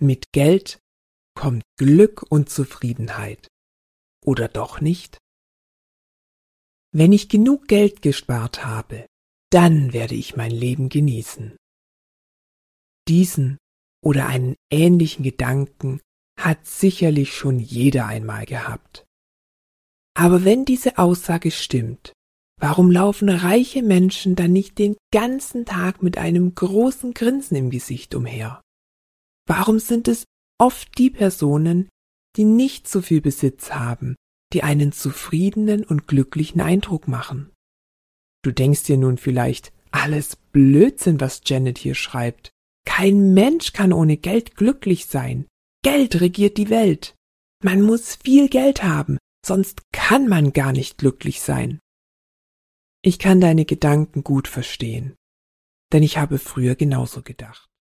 Mit Geld kommt Glück und Zufriedenheit. Oder doch nicht? Wenn ich genug Geld gespart habe, dann werde ich mein Leben genießen. Diesen oder einen ähnlichen Gedanken hat sicherlich schon jeder einmal gehabt. Aber wenn diese Aussage stimmt, warum laufen reiche Menschen dann nicht den ganzen Tag mit einem großen Grinsen im Gesicht umher? Warum sind es oft die Personen, die nicht so viel Besitz haben, die einen zufriedenen und glücklichen Eindruck machen? Du denkst dir nun vielleicht, alles Blödsinn, was Janet hier schreibt. Kein Mensch kann ohne Geld glücklich sein. Geld regiert die Welt. Man muss viel Geld haben, sonst kann man gar nicht glücklich sein. Ich kann deine Gedanken gut verstehen, denn ich habe früher genauso gedacht.